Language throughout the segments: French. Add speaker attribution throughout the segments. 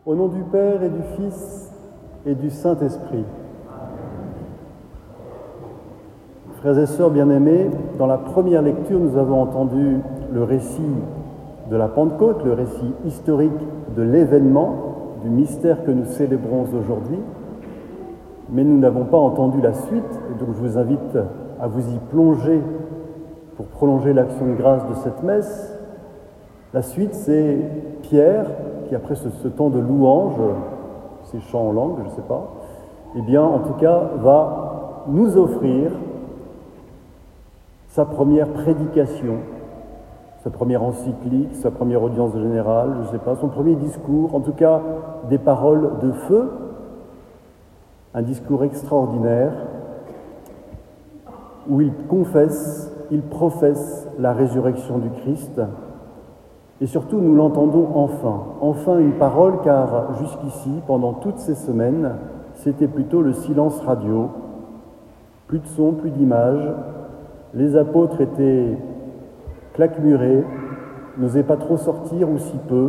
Speaker 1: Au nom du Père et du Fils et du Saint-Esprit. Frères et sœurs bien-aimés, dans la première lecture, nous avons entendu le récit de la Pentecôte, le récit historique de l'événement, du mystère que nous célébrons aujourd'hui, mais nous n'avons pas entendu la suite, et donc je vous invite à vous y plonger pour prolonger l'action de grâce de cette messe. La suite, c'est Pierre, qui après ce temps de louange, ces chants en langue, je ne sais pas, eh bien, en tout cas, va nous offrir sa première prédication, sa première encyclique, sa première audience générale, je ne sais pas, son premier discours, en tout cas des paroles de feu, un discours extraordinaire où il confesse, il professe la résurrection du Christ. Et surtout, nous l'entendons enfin une parole, car jusqu'ici, pendant toutes ces semaines, c'était plutôt le silence radio, plus de son, plus d'images. Les apôtres étaient claquemurés, n'osaient pas trop sortir ou si peu.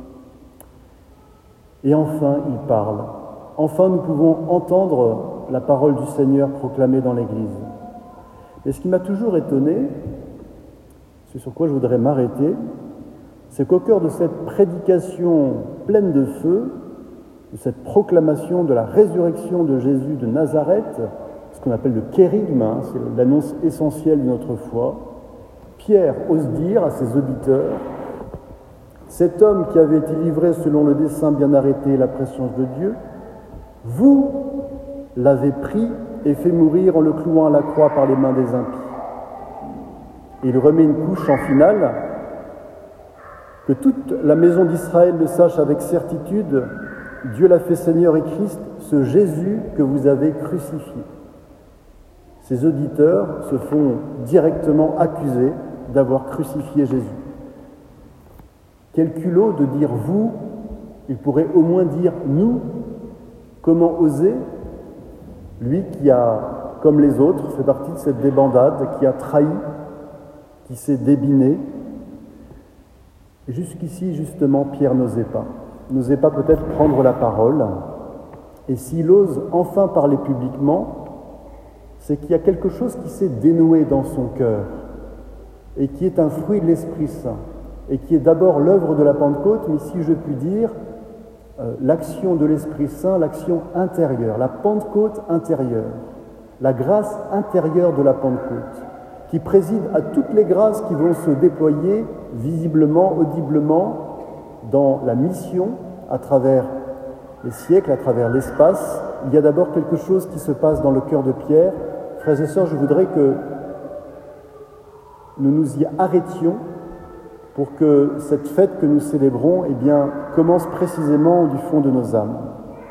Speaker 1: Et enfin, il parle. Enfin, nous pouvons entendre la parole du Seigneur proclamée dans l'Église. Et ce qui m'a toujours étonné, c'est sur quoi je voudrais m'arrêter, c'est qu'au cœur de cette prédication pleine de feu, de cette proclamation de la résurrection de Jésus de Nazareth, ce qu'on appelle le kérygme, c'est l'annonce essentielle de notre foi, Pierre ose dire à ses auditeurs, cet homme qui avait été livré selon le dessein bien arrêté et la prescience de Dieu, vous l'avez pris et fait mourir en le clouant à la croix par les mains des impies. Et il remet une couche en finale, que toute la maison d'Israël le sache avec certitude, Dieu l'a fait Seigneur et Christ, ce Jésus que vous avez crucifié. Ces auditeurs se font directement accuser d'avoir crucifié Jésus. Quel culot de dire vous, il pourrait au moins dire nous. Comment oser, lui qui a, comme les autres, fait partie de cette débandade, qui a trahi, qui s'est débiné. Et jusqu'ici, justement, Pierre n'osait pas peut-être prendre la parole. Et s'il ose enfin parler publiquement, c'est qu'il y a quelque chose qui s'est dénoué dans son cœur et qui est un fruit de l'Esprit Saint et qui est d'abord l'œuvre de la Pentecôte, mais si je puis dire, l'action de l'Esprit Saint, l'action intérieure, la Pentecôte intérieure, la grâce intérieure de la Pentecôte, qui préside à toutes les grâces qui vont se déployer visiblement, audiblement, dans la mission, à travers les siècles, à travers l'espace. Il y a d'abord quelque chose qui se passe dans le cœur de Pierre. Frères et sœurs, je voudrais que nous nous y arrêtions pour que cette fête que nous célébrons, eh bien, commence précisément du fond de nos âmes.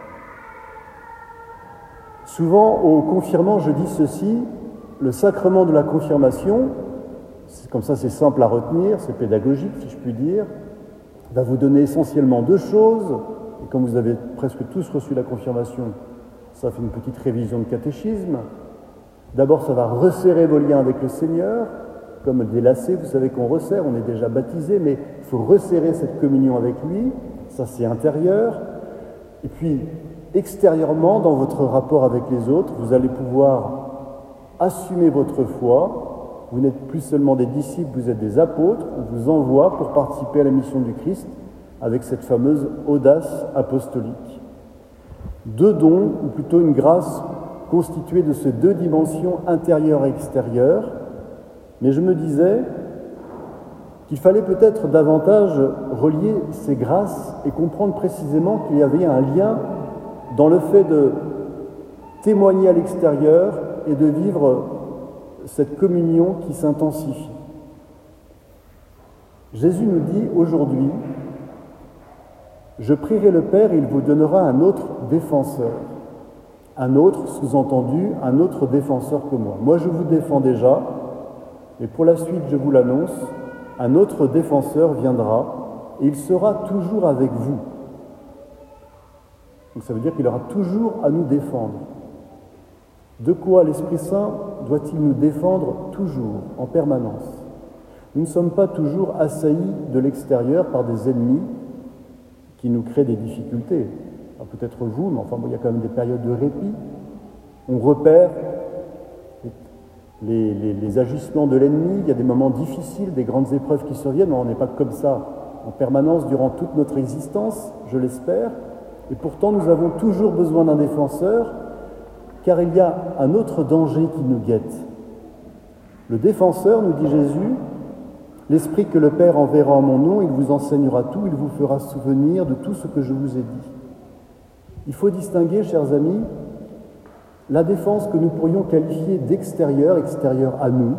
Speaker 1: Souvent, au confirmant, je dis ceci, le sacrement de la confirmation, comme ça c'est simple à retenir, c'est pédagogique si je puis dire, va vous donner essentiellement deux choses. Et comme vous avez presque tous reçu la confirmation, ça fait une petite révision de catéchisme. D'abord, ça va resserrer vos liens avec le Seigneur. Comme des lacets, vous savez qu'on resserre, on est déjà baptisé, mais il faut resserrer cette communion avec lui. Ça, c'est intérieur. Et puis, extérieurement, dans votre rapport avec les autres, vous allez pouvoir assumer votre foi. Vous n'êtes plus seulement des disciples, vous êtes des apôtres. On vous envoie pour participer à la mission du Christ avec cette fameuse audace apostolique. Deux dons, ou plutôt une grâce constituée de ces deux dimensions intérieure et extérieure. Mais je me disais qu'il fallait peut-être davantage relier ces grâces et comprendre précisément qu'il y avait un lien dans le fait de témoigner à l'extérieur et de vivre cette communion qui s'intensifie. Jésus nous dit aujourd'hui, « Je prierai le Père et il vous donnera un autre défenseur. » Un autre, sous-entendu, un autre défenseur que moi. Moi, je vous défends déjà, mais pour la suite, je vous l'annonce, un autre défenseur viendra et il sera toujours avec vous. Donc ça veut dire qu'il aura toujours à nous défendre. De quoi l'Esprit Saint doit-il nous défendre toujours, en permanence? Nous ne sommes pas toujours assaillis de l'extérieur par des ennemis qui nous crée des difficultés. Peut-être vous, mais enfin, il y a quand même des périodes de répit. On repère les agissements de l'ennemi, il y a des moments difficiles, des grandes épreuves qui surviennent, on n'est pas comme ça en permanence durant toute notre existence, je l'espère, et pourtant nous avons toujours besoin d'un défenseur, car il y a un autre danger qui nous guette. Le défenseur, nous dit Jésus, l'Esprit que le Père enverra en mon nom, il vous enseignera tout, il vous fera souvenir de tout ce que je vous ai dit. Il faut distinguer, chers amis, la défense que nous pourrions qualifier d'extérieure, extérieure à nous.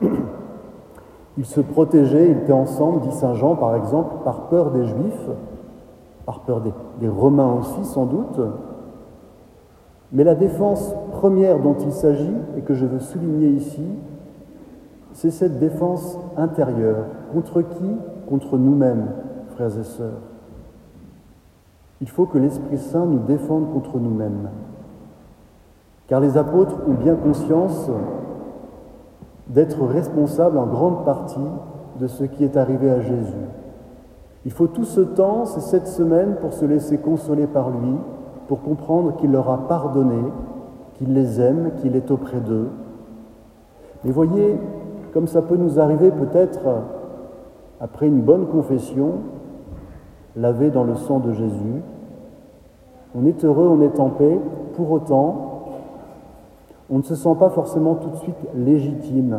Speaker 1: Ils se protégeaient, ils étaient ensemble, dit saint Jean par exemple, par peur des Juifs, par peur des Romains aussi sans doute. Mais la défense première dont il s'agit, et que je veux souligner ici, c'est cette défense intérieure. Contre qui? Contre nous-mêmes, frères et sœurs. Il faut que l'Esprit Saint nous défende contre nous-mêmes. Car les apôtres ont bien conscience d'être responsables en grande partie de ce qui est arrivé à Jésus. Il faut tout ce temps, ces 7 semaines, pour se laisser consoler par lui, pour comprendre qu'il leur a pardonné, qu'il les aime, qu'il est auprès d'eux. Mais voyez, comme ça peut nous arriver peut-être après une bonne confession, lavée dans le sang de Jésus, on est heureux, on est en paix, pour autant, on ne se sent pas forcément tout de suite légitime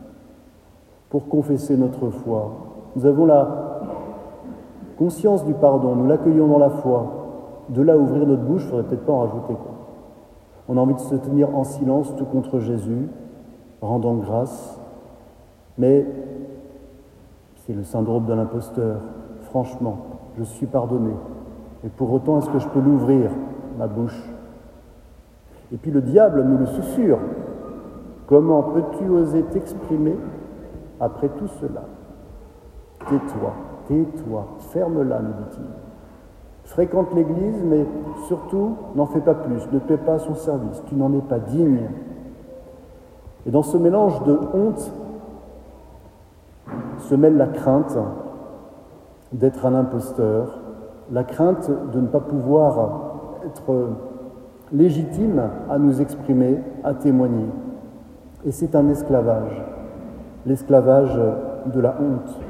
Speaker 1: pour confesser notre foi. Nous avons la conscience du pardon, nous l'accueillons dans la foi. De là à ouvrir notre bouche, il ne faudrait peut-être pas en rajouter. On a envie de se tenir en silence tout contre Jésus, rendant grâce. Mais c'est le syndrome de l'imposteur. Franchement, je suis pardonné. Et pour autant, est-ce que je peux l'ouvrir, ma bouche ? Et puis le diable nous le susurre. Comment peux-tu oser t'exprimer après tout cela? Tais-toi, ferme-la, nous dit-il. Fréquente l'Église, mais surtout, n'en fais pas plus, ne paie pas son service, tu n'en es pas digne. Et dans ce mélange de honte se mêle la crainte d'être un imposteur, la crainte de ne pas pouvoir être légitime à nous exprimer, à témoigner. Et c'est un esclavage, l'esclavage de la honte.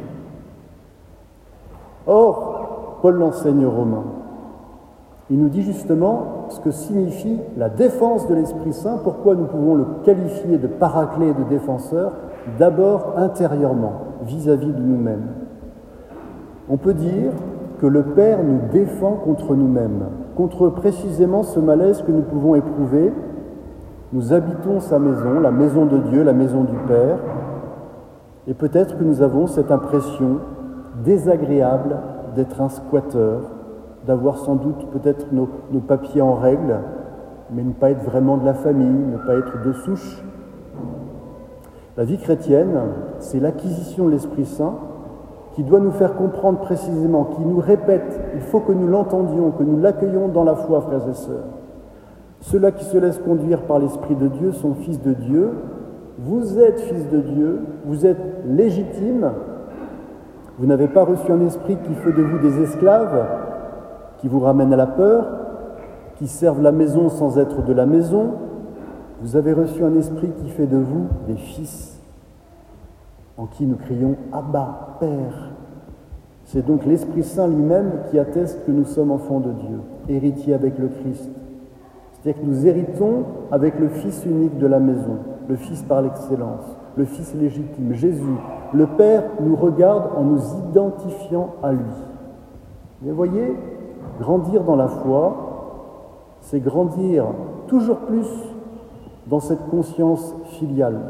Speaker 1: Or, Paul l'enseigne aux Romains. Il nous dit justement ce que signifie la défense de l'Esprit Saint, pourquoi nous pouvons le qualifier de paraclet et de défenseur, d'abord intérieurement, vis-à-vis de nous-mêmes. On peut dire que le Père nous défend contre nous-mêmes, contre précisément ce malaise que nous pouvons éprouver. Nous habitons sa maison, la maison de Dieu, la maison du Père, et peut-être que nous avons cette impression désagréable d'être un squatteur, d'avoir sans doute peut-être nos papiers en règle, mais ne pas être vraiment de la famille, ne pas être de souche. La vie chrétienne, c'est l'acquisition de l'Esprit Saint qui doit nous faire comprendre précisément, qui nous répète, il faut que nous l'entendions, que nous l'accueillons dans la foi, frères et sœurs. Ceux-là qui se laissent conduire par l'Esprit de Dieu sont fils de Dieu. Vous êtes fils de Dieu, vous êtes légitimes. Vous n'avez pas reçu un esprit qui fait de vous des esclaves, qui vous ramène à la peur, qui servent la maison sans être de la maison. Vous avez reçu un esprit qui fait de vous des fils, en qui nous crions « Abba, Père ». C'est donc l'Esprit Saint lui-même qui atteste que nous sommes enfants de Dieu, héritiers avec le Christ. C'est-à-dire que nous héritons avec le Fils unique de la maison, le Fils par l'excellence, le Fils légitime, Jésus. Le Père nous regarde en nous identifiant à lui. Vous voyez, grandir dans la foi, c'est grandir toujours plus dans cette conscience filiale.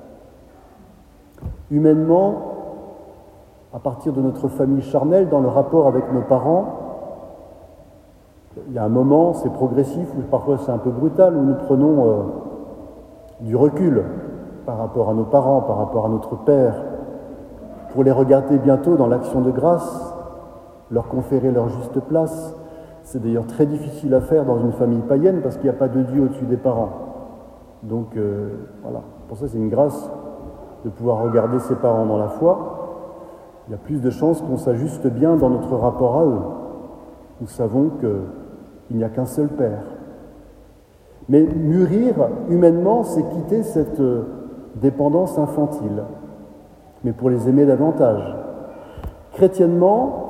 Speaker 1: Humainement, à partir de notre famille charnelle, dans le rapport avec nos parents, il y a un moment, c'est progressif, ou parfois c'est un peu brutal, où nous prenons du recul par rapport à nos parents, par rapport à notre père, pour les regarder bientôt dans l'action de grâce, leur conférer leur juste place. C'est d'ailleurs très difficile à faire dans une famille païenne parce qu'il n'y a pas de Dieu au-dessus des parents. Donc voilà, pour ça c'est une grâce de pouvoir regarder ses parents dans la foi. Il y a plus de chances qu'on s'ajuste bien dans notre rapport à eux. Nous savons qu'il n'y a qu'un seul Père. Mais mûrir humainement, c'est quitter cette dépendance infantile, mais pour les aimer davantage. Chrétiennement,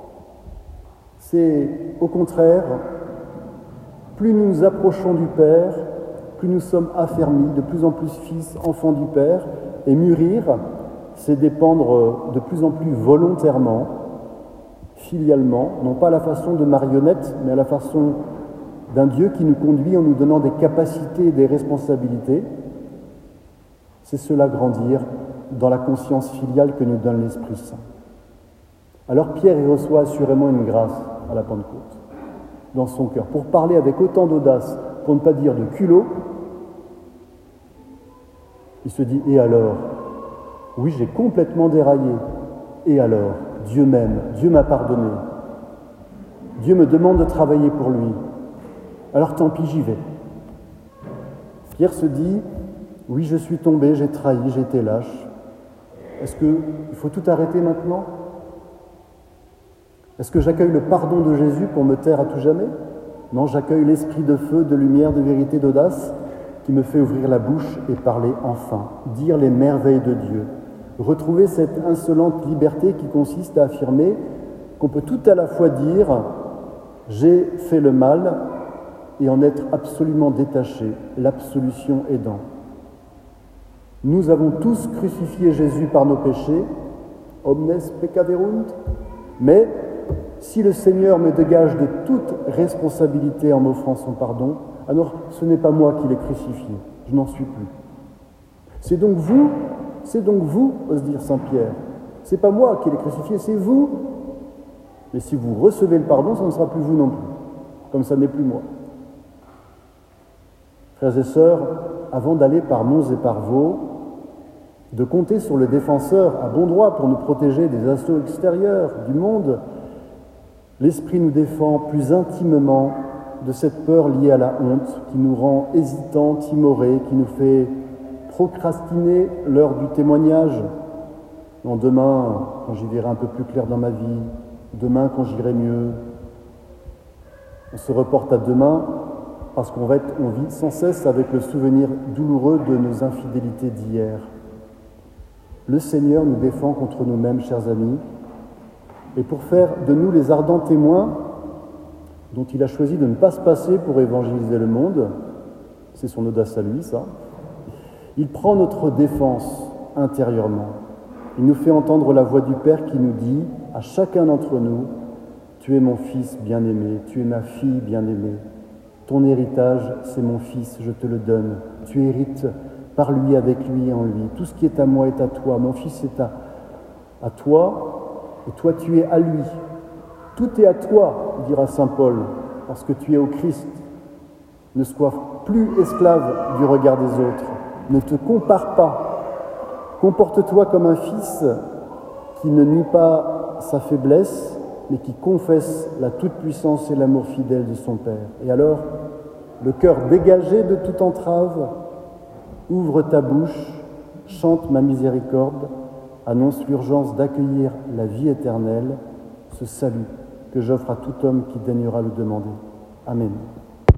Speaker 1: c'est au contraire, plus nous nous approchons du Père, plus nous sommes affermis, de plus en plus fils, enfants du Père, et mûrir, c'est dépendre de plus en plus volontairement, filialement, non pas à la façon de marionnettes, mais à la façon d'un Dieu qui nous conduit en nous donnant des capacités et des responsabilités. C'est cela grandir dans la conscience filiale que nous donne l'Esprit Saint. Alors Pierre y reçoit assurément une grâce à la Pentecôte, dans son cœur, pour parler avec autant d'audace, pour ne pas dire de culot. Il se dit, et alors? Oui, j'ai complètement déraillé. Et alors? Dieu m'aime, Dieu m'a pardonné. Dieu me demande de travailler pour lui. Alors tant pis, j'y vais. Pierre se dit, oui, je suis tombé, j'ai trahi, j'ai été lâche. Est-ce qu'il faut tout arrêter maintenant? Est-ce que j'accueille le pardon de Jésus pour me taire à tout jamais? Non, j'accueille l'esprit de feu, de lumière, de vérité, d'audace qui me fait ouvrir la bouche et parler enfin, dire les merveilles de Dieu, retrouver cette insolente liberté qui consiste à affirmer qu'on peut tout à la fois dire « j'ai fait le mal » et en être absolument détaché, l'absolution aidant. Nous avons tous crucifié Jésus par nos péchés, omnes peccaverunt, mais si le Seigneur me dégage de toute responsabilité en m'offrant son pardon, alors ce n'est pas moi qui l'ai crucifié, je n'en suis plus. C'est donc vous, ose dire Saint Pierre. C'est pas moi qui l'ai crucifié, c'est vous. Mais si vous recevez le pardon, ça ne sera plus vous non plus, comme ça n'est plus moi. Frères et sœurs, avant d'aller par monts et par vaux, de compter sur le défenseur à bon droit pour nous protéger des assauts extérieurs du monde, l'Esprit nous défend plus intimement de cette peur liée à la honte qui nous rend hésitants, timorés, qui nous fait procrastiner l'heure du témoignage. Non, demain, quand j'y verrai un peu plus clair dans ma vie, demain quand j'irai mieux. On se reporte à demain parce qu'on vit sans cesse avec le souvenir douloureux de nos infidélités d'hier. Le Seigneur nous défend contre nous-mêmes, chers amis, et pour faire de nous les ardents témoins dont il a choisi de ne pas se passer pour évangéliser le monde, c'est son audace à lui, ça, il prend notre défense intérieurement. Il nous fait entendre la voix du Père qui nous dit à chacun d'entre nous « Tu es mon fils bien-aimé, tu es ma fille bien-aimée. Ton héritage, c'est mon fils, je te le donne. Tu hérites par lui, avec lui et en lui. Tout ce qui est à moi est à toi. Mon fils est à toi, et toi tu es à lui. Tout est à toi, dira saint Paul, parce que tu es au Christ. Ne sois plus esclave du regard des autres. Ne te compare pas. Comporte-toi comme un fils qui ne nie pas sa faiblesse, mais qui confesse la toute-puissance et l'amour fidèle de son Père. Et alors, le cœur dégagé de toute entrave, ouvre ta bouche, chante ma miséricorde, annonce l'urgence d'accueillir la vie éternelle, ce salut que j'offre à tout homme qui daignera le demander. Amen.